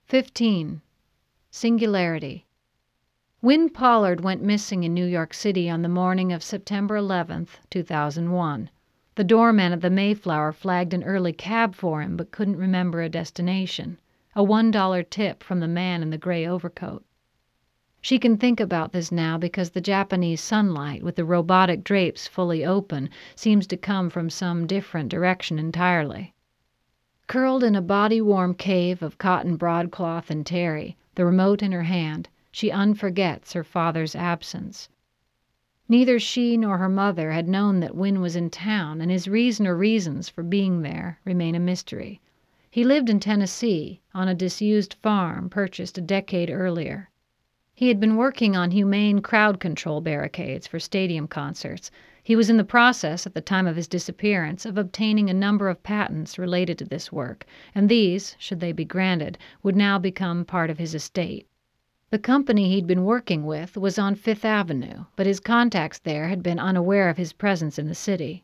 15. Singularity. Win Pollard went missing in New York City on the morning of September 11, 2001. The doorman at the Mayflower flagged an early cab for him but couldn't remember a destination. A $1 tip from the man in the gray overcoat. She can think about this now because the Japanese sunlight, with the robotic drapes fully open, seems to come from some different direction entirely. Curled in a body-warm cave of cotton broadcloth and terry, the remote in her hand, she unforgets her father's absence. Neither she nor her mother had known that Win was in town, and his reason or reasons for being there remain a mystery. He lived in Tennessee, on a disused farm purchased a decade earlier. He had been working on humane crowd control barricades for stadium concerts. He was in the process, at the time of his disappearance, of obtaining a number of patents related to this work, and these, should they be granted, would now become part of his estate. The company he'd been working with was on Fifth Avenue, but his contacts there had been unaware of his presence in the city.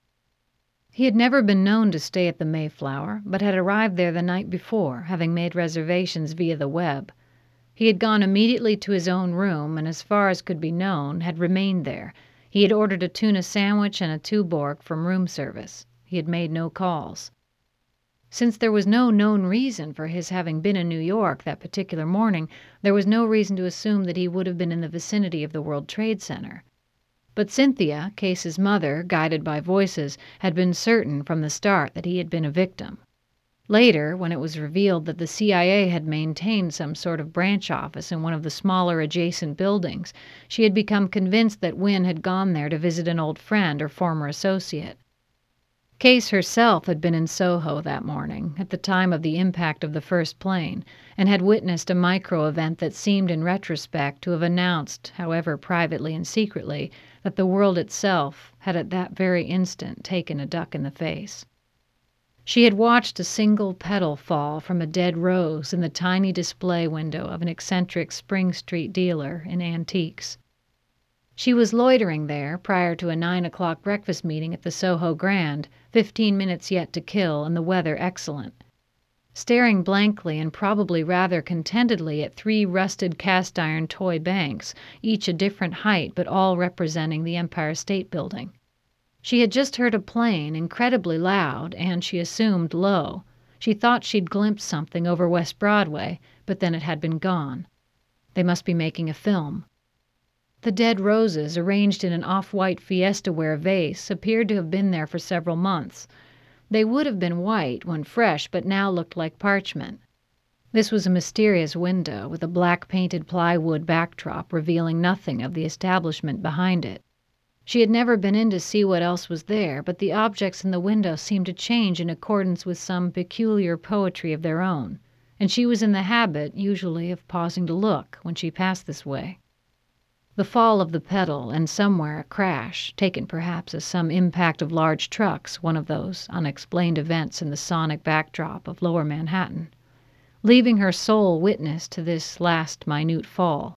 He had never been known to stay at the Mayflower, but had arrived there the night before, having made reservations via the web. He had gone immediately to his own room, and as far as could be known, had remained there. He had ordered a tuna sandwich and a Tuborg from room service. He had made no calls. Since there was no known reason for his having been in New York that particular morning, there was no reason to assume that he would have been in the vicinity of the World Trade Center. But Cynthia, Case's mother, guided by voices, had been certain from the start that he had been a victim. Later, when it was revealed that the CIA had maintained some sort of branch office in one of the smaller adjacent buildings, she had become convinced that Win had gone there to visit an old friend or former associate. Case herself had been in Soho that morning, at the time of the impact of the first plane, and had witnessed a micro-event that seemed in retrospect to have announced, however privately and secretly, that the world itself had at that very instant taken a duck in the face. She had watched a single petal fall from a dead rose in the tiny display window of an eccentric Spring Street dealer in antiques. She was loitering there prior to a 9 o'clock breakfast meeting at the Soho Grand, 15 minutes yet to kill and the weather excellent. Staring blankly and probably rather contentedly at 3 rusted cast-iron toy banks, each a different height but all representing the Empire State Building. She had just heard a plane, incredibly loud, and, she assumed, low. She thought she'd glimpsed something over West Broadway, but then it had been gone. They must be making a film. The dead roses, arranged in an off-white Fiesta-ware vase, appeared to have been there for several months. They would have been white when fresh, but now looked like parchment. This was a mysterious window, with a black-painted plywood backdrop revealing nothing of the establishment behind it. She had never been in to see what else was there, but the objects in the window seemed to change in accordance with some peculiar poetry of their own, and she was in the habit, usually, of pausing to look when she passed this way. The fall of the petal, and somewhere a crash, taken perhaps as some impact of large trucks, one of those unexplained events in the sonic backdrop of Lower Manhattan, leaving her sole witness to this last minute fall.